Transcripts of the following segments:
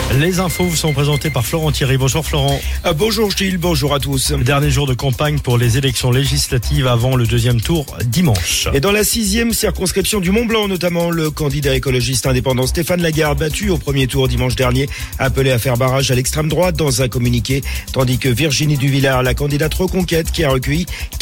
Les infos vous sont présentées par Florent Thierry. Bonjour Florent. Bonjour Gilles, bonjour à tous. Dernier jour de campagne pour les élections législatives avant le deuxième tour dimanche. Et dans la 6e circonscription du Mont-Blanc notamment, le candidat écologiste indépendant Stéphane Lagarde, battu au premier tour dimanche dernier, appelé à faire barrage à l'extrême droite dans un communiqué, tandis que Virginie Duvillard, la candidate Reconquête qui a recueilli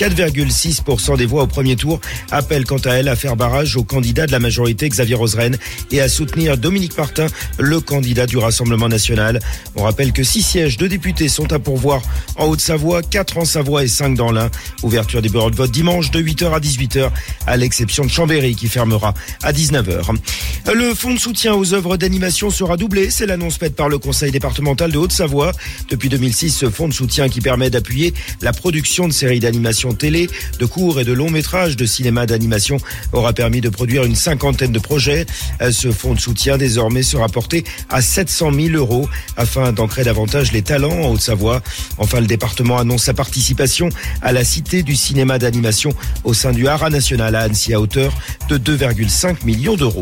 4,6% des voix au premier tour, appelle quant à elle à faire barrage au candidat de la majorité Xavier Roseren et à soutenir Dominique Martin, le candidat du Rassemblement national. On rappelle que 6 sièges de députés sont à pourvoir en Haute-Savoie, 4 en Savoie et 5 dans l'Ain. Ouverture des bureaux de vote dimanche de 8h à 18h, à l'exception de Chambéry qui fermera à 19h. Le fonds de soutien aux œuvres d'animation sera doublé. C'est l'annonce faite par le conseil départemental de Haute-Savoie. Depuis 2006, ce fonds de soutien qui permet d'appuyer la production de séries d'animation télé, de courts et de longs métrages de cinéma d'animation aura permis de produire une 50aine de projets. Ce fonds de soutien désormais sera porté à 700 000 € afin d'ancrer davantage les talents en Haute-Savoie. Enfin, le département annonce sa participation à la Cité du cinéma d'animation au sein du Haras national à Annecy à hauteur de 2,5 millions d'euros.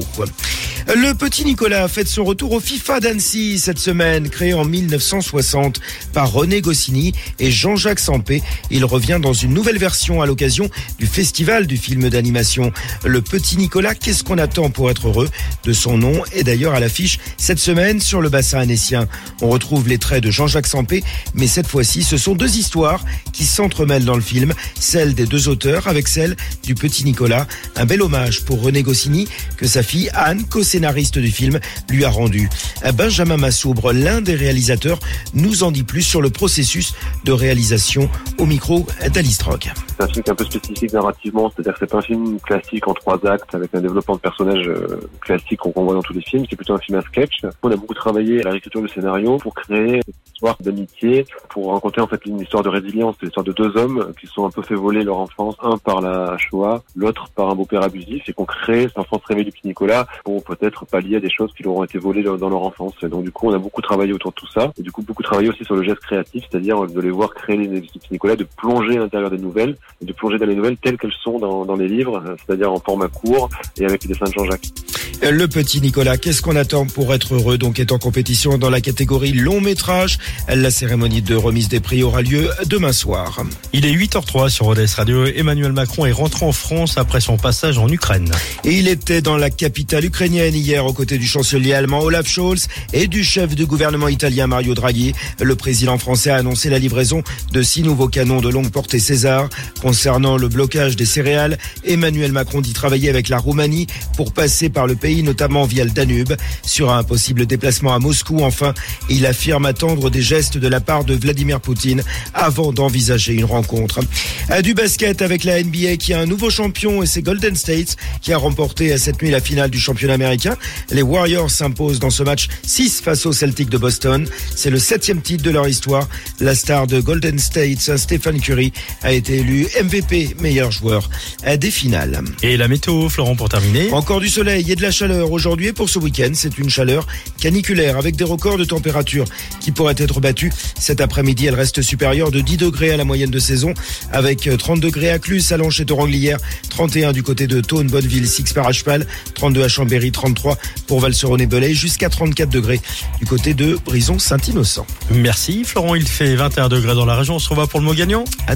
Le petit Nicolas fête son retour au FIFA d'Annecy cette semaine. Créé en 1960 par René Goscinny et Jean-Jacques Sampé, il revient dans une nouvelle version à l'occasion du festival du film d'animation. Le petit Nicolas, qu'est-ce qu'on attend pour être heureux? De son nom est d'ailleurs à l'affiche cette semaine sur le bassin annécien. On retrouve les traits de Jean-Jacques Sampé, mais cette fois-ci, ce sont deux histoires qui s'entremêlent dans le film. Celle des deux auteurs avec celle du petit Nicolas. Un bel hommage pour René Goscinny que sa fille Anne, co-scénariste du film, lui a rendu. Benjamin Massoubre, l'un des réalisateurs, nous en dit plus sur le processus de réalisation au micro d'Alice Drogue. C'est un film qui est un peu spécifique narrativement, c'est-à-dire que c'est pas un film classique en 3 actes avec un développement de personnages classique qu'on voit dans tous les films, c'est plutôt un film à sketch. On a beaucoup travaillé à la réécriture du scénario pour créer une histoire d'amitié, pour raconter en fait une histoire de résilience, c'est l'histoire de deux hommes qui sont un peu fait voler leur enfance, un par la Shoah, l'autre par un beau-père abusif, et qu'on crée cette enfance rêvée du petit Nicolas pour peut-être pallier à des choses qui leur ont été volées dans leur enfance. Et donc du coup, on a beaucoup travaillé autour de tout ça, et du coup beaucoup travaillé aussi sur le geste créatif, c'est-à-dire de les voir créer les petits Nicolas, de plonger à l'intérieur des nouvelles, et de plonger dans les nouvelles telles qu'elles sont dans les livres, c'est-à-dire en format court et avec les dessins de Jean-Jacques. Le petit Nicolas, qu'est-ce qu'on attend pour être heureux? Donc est en compétition dans la catégorie long métrage. La cérémonie de remise des prix aura lieu demain soir. Il est 8h03 sur Rodez Radio. Emmanuel Macron est rentré en France après son passage en Ukraine. Et il était dans la capitale ukrainienne hier aux côtés du chancelier allemand Olaf Scholz et du chef du gouvernement italien Mario Draghi. Le président français a annoncé la livraison de 6 nouveaux canons de longue portée César. Concernant le blocage des céréales, Emmanuel Macron dit travailler avec la Roumanie pour passer par le pays, notamment via le Danube. Sur un possible déplacement à Moscou, enfin, il affirme attendre des gestes de la part de Vladimir Poutine avant d'envisager une rencontre. Du basket avec la NBA qui a un nouveau champion et c'est Golden State qui a remporté cette nuit la finale du championnat américain. Les Warriors s'imposent dans ce match 6 face aux Celtics de Boston. C'est le 7e titre de leur histoire. La star de Golden State, Stephen Curry, a été élu MVP, meilleur joueur des finales. Et la météo, Florent, pour terminer. Encore du soleil et de la chaleur aujourd'hui et pour ce week-end. C'est une chaleur caniculaire avec des records de température qui pourraient être battus. Cet après-midi, elle reste supérieure de 10 degrés à la moyenne de saison avec 30 degrés à Clus, à Lanches et Toranglière, 31 du côté de Thônes, Bonneville, Six-Par-à-Cheval, 32 à Chambéry, 33 pour Val-sur-Rhône-et-Belay, jusqu'à 34 degrés du côté de Brison-Saint-Innocent. Merci Florent, il fait 21 degrés dans la région. On se revoit pour le mot gagnant.